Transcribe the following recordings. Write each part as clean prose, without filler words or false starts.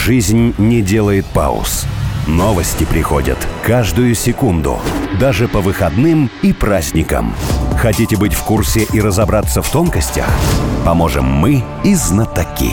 Жизнь не делает пауз. Новости приходят каждую секунду, даже по выходным и праздникам. Хотите быть в курсе и разобраться в тонкостях? Поможем мы и знатоки.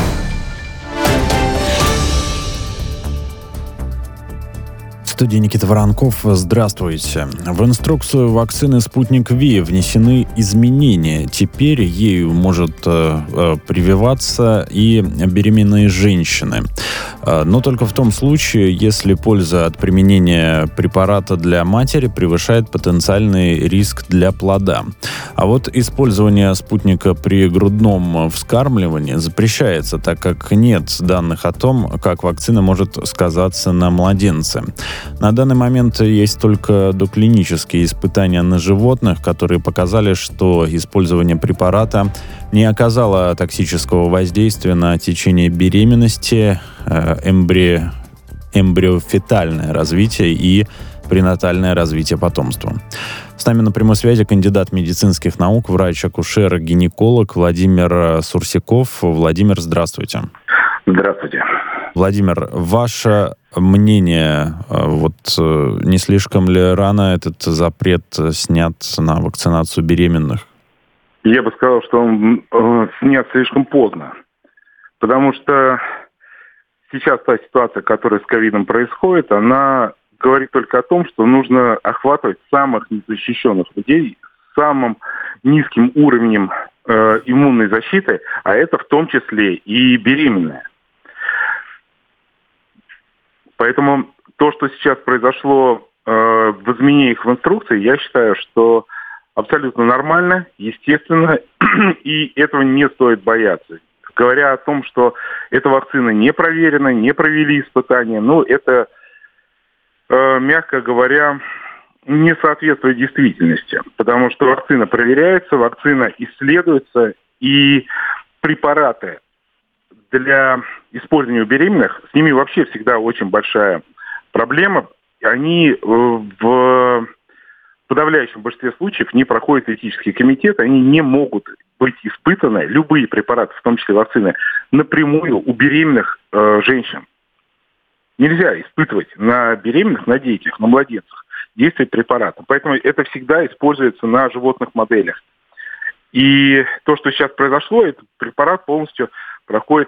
В студии Никита Воронков. Здравствуйте. В инструкцию вакцины «Спутник Ви» внесены изменения. Теперь ею может прививаться и беременные женщины. Но только в том случае, если польза от применения препарата для матери превышает потенциальный риск для плода. А вот использование спутника при грудном вскармливании запрещается, так как нет данных о том, как вакцина может сказаться на младенце. На данный момент есть только доклинические испытания на животных, которые показали, что использование препарата не оказало токсического воздействия на течение беременности, эмбриофетальное развитие и пренатальное развитие потомства. С нами на прямой связи кандидат медицинских наук, врач-акушер, гинеколог Владимир Сурсяков. Владимир, здравствуйте. Здравствуйте. Владимир, ваше мнение, не слишком ли рано этот запрет снят на вакцинацию беременных? Я бы сказал, что он снят слишком поздно, потому что сейчас та ситуация, которая с ковидом происходит, она говорит только о том, что нужно охватывать самых незащищенных людей с самым низким уровнем иммунной защиты, а это в том числе и беременные. Поэтому то, что сейчас произошло в изменениях в инструкции, я считаю, что абсолютно нормально, естественно, и этого не стоит бояться. Говоря о том, что эта вакцина не проверена, не провели испытания, это, мягко говоря, не соответствует действительности. Потому что вакцина проверяется, вакцина исследуется, и препараты для использования у беременных, с ними вообще всегда очень большая проблема. Они в подавляющем большинстве случаев не проходят этический комитет, они не могут быть испытаны, любые препараты, в том числе вакцины, напрямую у беременных женщин. Нельзя испытывать на беременных, на детях, на младенцах действие препарата. Поэтому это всегда используется на животных моделях. И то, что сейчас произошло, этот препарат полностью проходит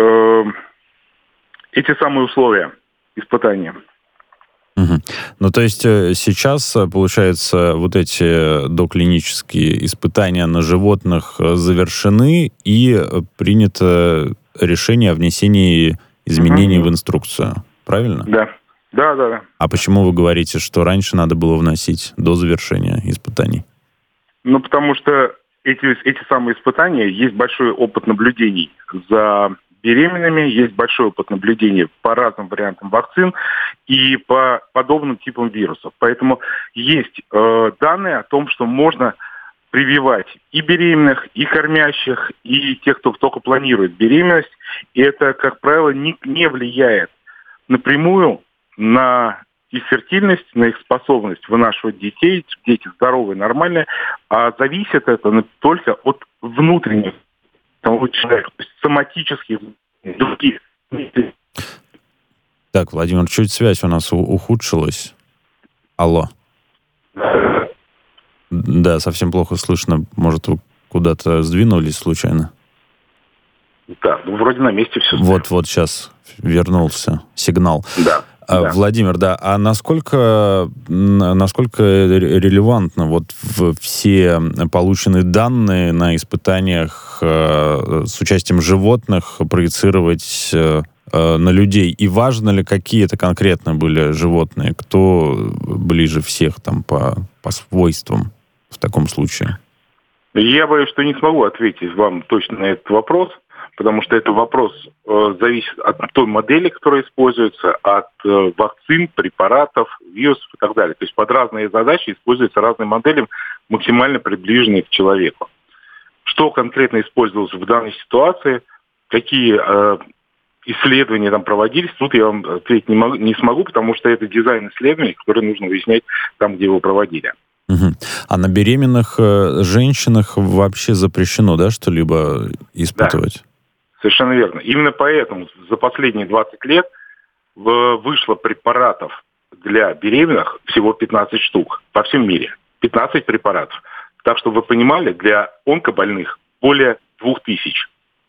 эти самые условия испытания. То есть сейчас, получается, вот эти доклинические испытания на животных завершены и принято решение о внесении изменений в инструкцию. Правильно? Да. А почему вы говорите, что раньше надо было вносить до завершения испытаний? Потому что эти самые испытания, есть большой опыт наблюдений за беременными, есть большой опыт наблюдений по разным вариантам вакцин и по подобным типам вирусов. Поэтому есть данные о том, что можно прививать и беременных, и кормящих, и тех, кто только планирует беременность. И это, как правило, не влияет напрямую на их фертильность, на их способность вынашивать детей, дети здоровые, нормальные, а зависит это только от внутренних того человека, то есть соматических, других. Так, Владимир, чуть связь у нас ухудшилась. Алло. Да, совсем плохо слышно. Может, вы куда-то сдвинулись случайно? Да, вроде на месте все. Вот сейчас вернулся сигнал. Да. Владимир, а насколько релевантно все полученные данные на испытаниях с участием животных проецировать на людей? И важно ли, какие это конкретно были животные? Кто ближе всех по свойствам в таком случае? Я боюсь, что не смогу ответить вам точно на этот вопрос, потому что этот вопрос зависит от той модели, которая используется, от вакцин, препаратов, вирусов и так далее. То есть под разные задачи используются разные модели, максимально приближенные к человеку. Что конкретно использовалось в данной ситуации, какие исследования там проводились, тут я вам ответить не смогу, потому что это дизайн исследований, которые нужно выяснять там, где его проводили. А на беременных женщинах вообще запрещено, что-либо испытывать? Совершенно верно. Именно поэтому за последние 20 лет вышло препаратов для беременных всего 15 штук по всем мире. 15 препаратов. Так, чтобы вы понимали, для онкобольных более 2000.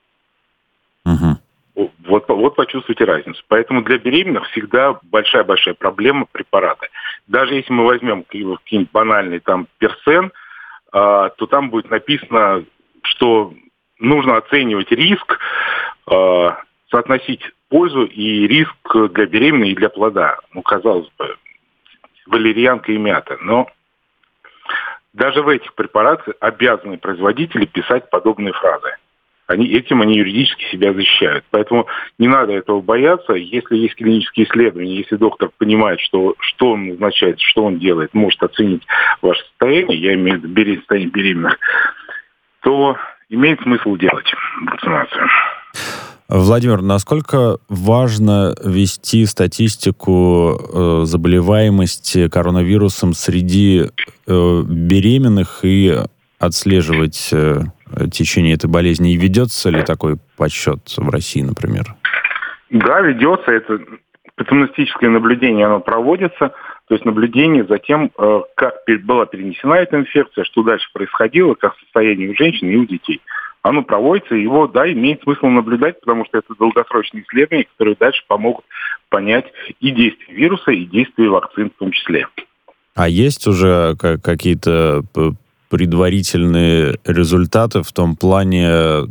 Угу. Вот почувствуйте разницу. Поэтому для беременных всегда большая-большая проблема препараты. Даже если мы возьмем какие-нибудь банальные там персен, то там будет написано, что нужно оценивать риск, соотносить пользу и риск для беременной и для плода. Казалось бы, валерьянка и мята. Но даже в этих препаратах обязаны производители писать подобные фразы. Они юридически себя защищают. Поэтому не надо этого бояться. Если есть клинические исследования, если доктор понимает, что он назначает, что он делает, может оценить ваше состояние, я имею в виду состояние беременных, то имеет смысл делать вакцинацию. Владимир, насколько важно вести статистику заболеваемости коронавирусом среди беременных и отслеживать течение этой болезни? И ведется ли такой подсчет в России, например? Да, ведется. Это патогностическое наблюдение, оно проводится. То есть наблюдение за тем, как была перенесена эта инфекция, что дальше происходило, как состояние у женщин и у детей. Оно проводится, его, имеет смысл наблюдать, потому что это долгосрочные исследования, которые дальше помогут понять и действие вируса, и действие вакцин в том числе. А есть уже какие-то предварительные результаты в том плане,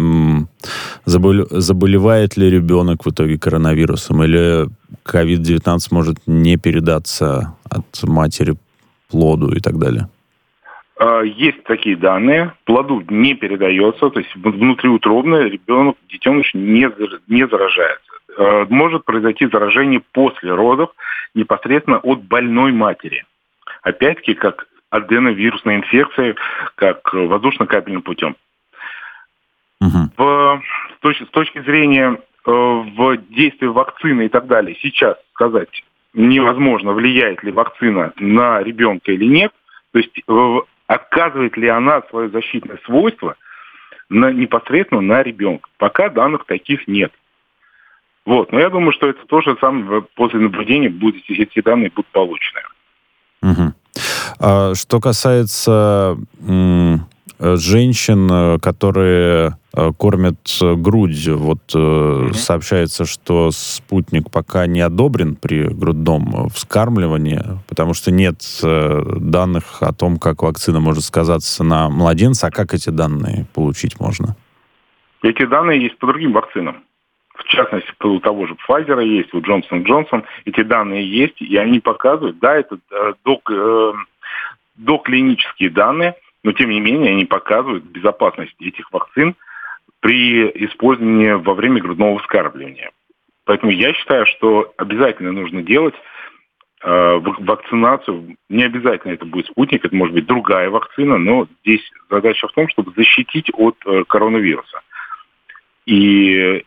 заболевает ли ребенок в итоге коронавирусом, или COVID-19 может не передаться от матери плоду и так далее? Есть такие данные. Плоду не передается, то есть внутриутробно ребенок, детеныш не заражается. Может произойти заражение после родов непосредственно от больной матери. Опять-таки, как аденовирусная инфекция, как воздушно-капельным путем. Угу. С точки зрения в действии вакцины и так далее, сейчас сказать невозможно, влияет ли вакцина на ребенка или нет. То есть оказывает ли она свое защитное свойство непосредственно на ребенка. Пока данных таких нет. Но я думаю, что это тоже после наблюдения эти данные будут получены. Угу. Что касается женщин, которые кормят грудью, сообщается, что спутник пока не одобрен при грудном вскармливании, потому что нет данных о том, как вакцина может сказаться на младенце. А как эти данные получить можно? Эти данные есть по другим вакцинам. В частности, у того же Pfizer есть, у Johnson & Johnson. Эти данные есть, и они показывают, это доклинические данные, но тем не менее они показывают безопасность этих вакцин при использовании во время грудного вскармливания. Поэтому я считаю, что обязательно нужно делать вакцинацию. Не обязательно это будет спутник, это может быть другая вакцина, но здесь задача в том, чтобы защитить от коронавируса. И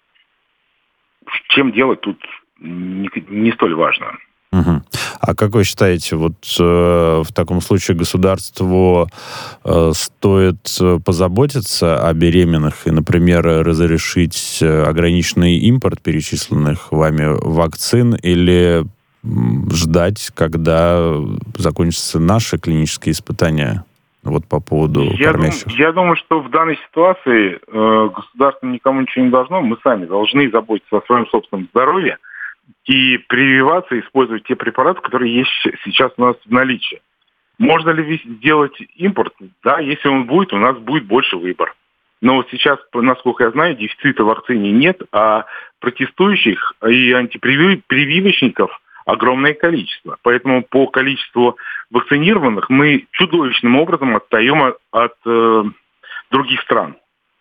чем делать тут не столь важно. Угу. А как вы считаете, в таком случае государству стоит позаботиться о беременных и, например, разрешить ограниченный импорт перечисленных вами вакцин, или ждать, когда закончатся наши клинические испытания по поводу кормящих? Я думаю, что в данной ситуации государство никому ничего не должно. Мы сами должны заботиться о своем собственном здоровье и прививаться, использовать те препараты, которые есть сейчас у нас в наличии. Можно ли сделать импорт? Да, если он будет, у нас будет больше выбор. Но сейчас, насколько я знаю, дефицита вакцины нет, а протестующих и антипрививочников огромное количество. Поэтому по количеству вакцинированных мы чудовищным образом отстаем от других стран.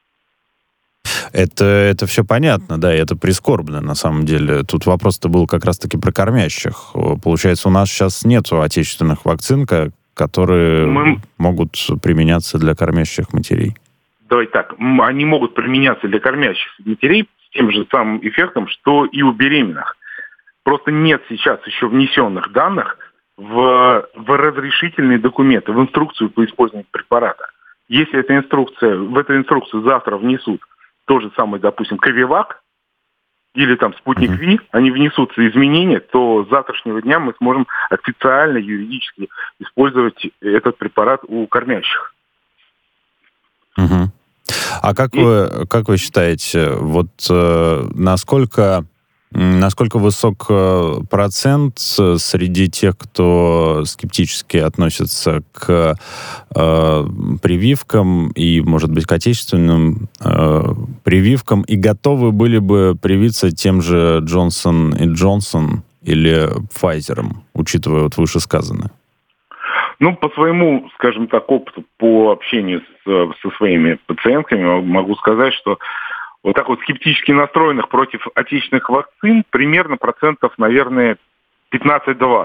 Это все понятно, да, и это прискорбно, на самом деле. Тут вопрос-то был как раз-таки про кормящих. Получается, у нас сейчас нету отечественных вакцин, которые могут применяться для кормящих матерей. Давайте так, они могут применяться для кормящих матерей с тем же самым эффектом, что и у беременных. Просто нет сейчас еще внесенных данных в разрешительные документы, в инструкцию по использованию препарата. Если в эту инструкцию завтра внесут тот же самый, допустим, Ковивак или там Спутник Ви, они внесутся изменения, то с завтрашнего дня мы сможем официально, юридически использовать этот препарат у кормящих. Угу. А как вы считаете, вот насколько высок процент среди тех, кто скептически относится к прививкам и, может быть, к отечественным прививкам, и готовы были бы привиться тем же Johnson & Johnson или Pfizer, учитывая вот вышесказанное? Ну, по своему, скажем так, опыту по общению со своими пациентками могу сказать, что вот так вот скептически настроенных против отечественных вакцин примерно процентов, наверное, 15-20.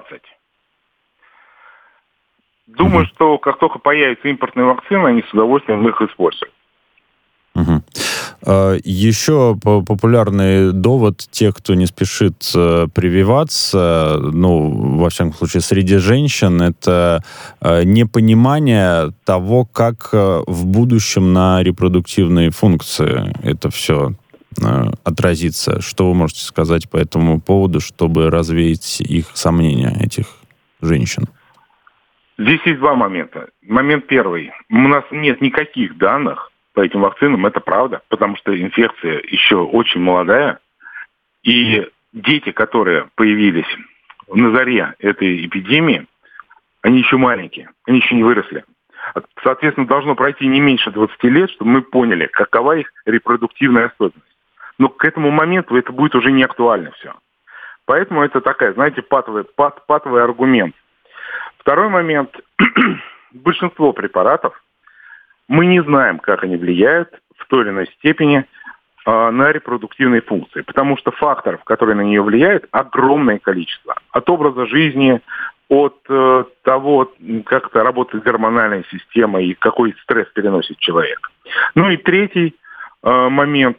Думаю, что как только появятся импортные вакцины, они с удовольствием их используют. Еще популярный довод тех, кто не спешит прививаться, ну, во всяком случае, среди женщин, это непонимание того, как в будущем на репродуктивные функции это все отразится. Что вы можете сказать по этому поводу, чтобы развеять их сомнения, этих женщин? Здесь есть два момента. Момент первый. У нас нет никаких данных по этим вакцинам, это правда, потому что инфекция еще очень молодая, и дети, которые появились на заре этой эпидемии, они еще маленькие, они еще не выросли. Соответственно, должно пройти не меньше 20 лет, чтобы мы поняли, какова их репродуктивная особенность. Но к этому моменту это будет уже не актуально все. Поэтому это такая, знаете, патовый аргумент. Второй момент. Большинство препаратов мы не знаем, как они влияют в той или иной степени на репродуктивные функции, потому что факторов, которые на нее влияют, огромное количество. От образа жизни, от того, как это работает гормональная система и какой стресс переносит человек. Ну и третий момент,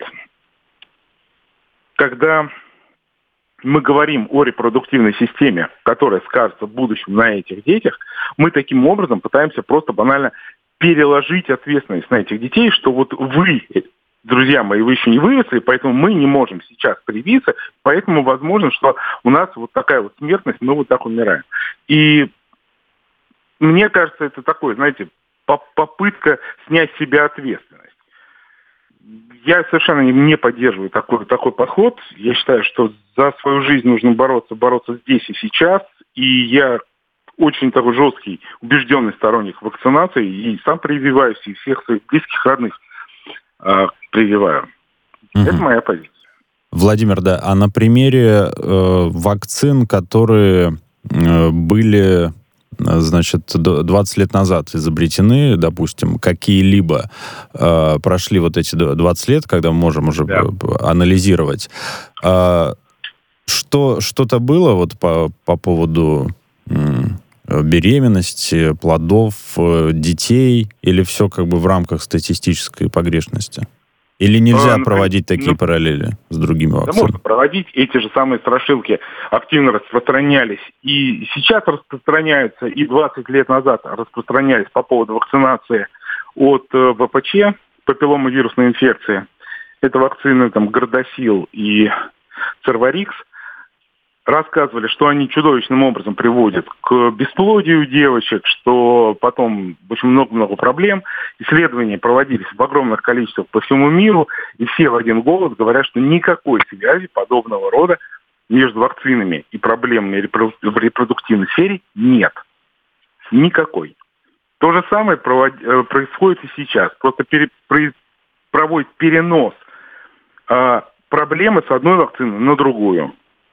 когда мы говорим о репродуктивной системе, которая скажется в будущем на этих детях, мы таким образом пытаемся просто банально переложить ответственность на этих детей, что вот вы, друзья мои, вы еще не выросли, поэтому мы не можем сейчас привиться, поэтому возможно, что у нас вот такая вот смертность, мы вот так умираем. И мне кажется, это такое, знаете, попытка снять с себя ответственность. Я совершенно не поддерживаю такой подход. Я считаю, что за свою жизнь нужно бороться здесь и сейчас, и я очень такой жесткий, убежденный сторонник вакцинации, и сам прививаюсь, и всех своих близких, родных прививаю. Это моя позиция. Владимир, да, а на примере вакцин, которые были, значит, 20 лет назад изобретены, допустим, какие-либо, прошли вот эти 20 лет, когда мы можем уже анализировать, что-то было вот по поводу беременности, плодов, детей, или все как бы в рамках статистической погрешности? Или нельзя проводить такие параллели с другими вакцинами? Да, можно проводить. Эти же самые страшилки активно распространялись. И сейчас распространяются, и 20 лет назад распространялись по поводу вакцинации от ВПЧ, папилломовирусной инфекции. Это вакцины там Гордосил и Церварикс. Рассказывали, что они чудовищным образом приводят к бесплодию девочек, что потом очень много-много проблем. Исследования проводились в огромных количествах по всему миру, и все в один голос говорят, что никакой связи подобного рода между вакцинами и проблемами в репродуктивной сфере нет. Никакой. То же самое происходит и сейчас. Просто проводит перенос проблемы с одной вакцины на другую.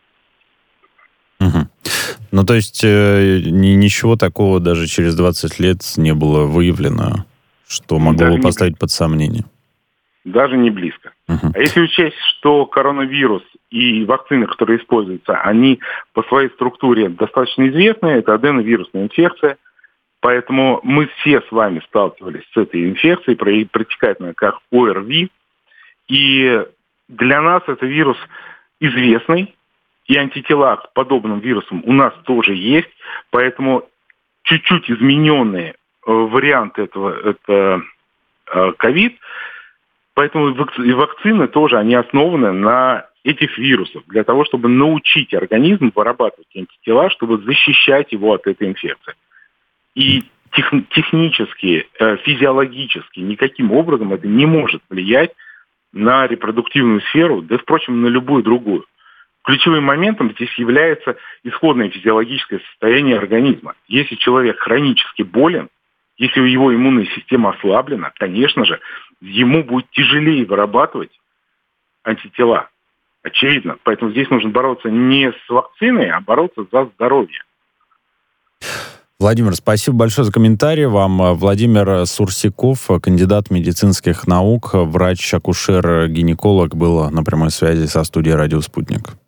Ну, то есть ничего такого даже через 20 лет не было выявлено, что могло бы поставить под сомнение? Даже не близко. А если учесть, что коронавирус и вакцины, которые используются, они по своей структуре достаточно известны, это аденовирусная инфекция, поэтому мы все с вами сталкивались с этой инфекцией, протекает она как ОРВИ, и для нас это вирус известный, и антитела к подобным вирусам у нас тоже есть, поэтому чуть-чуть измененные варианты этого, это ковид, Поэтому и вакцины тоже, они основаны на этих вирусов, для того, чтобы научить организм вырабатывать антитела, чтобы защищать его от этой инфекции. И технически, физиологически никаким образом это не может влиять на репродуктивную сферу, да, впрочем, на любую другую. Ключевым моментом здесь является исходное физиологическое состояние организма. Если человек хронически болен, если его иммунная система ослаблена, конечно же, ему будет тяжелее вырабатывать антитела. Очевидно. Поэтому здесь нужно бороться не с вакциной, а бороться за здоровье. Владимир, спасибо большое за комментарий вам. Владимир Сурсиков, кандидат медицинских наук, врач-акушер-гинеколог, был на прямой связи со студией «Радио Спутник».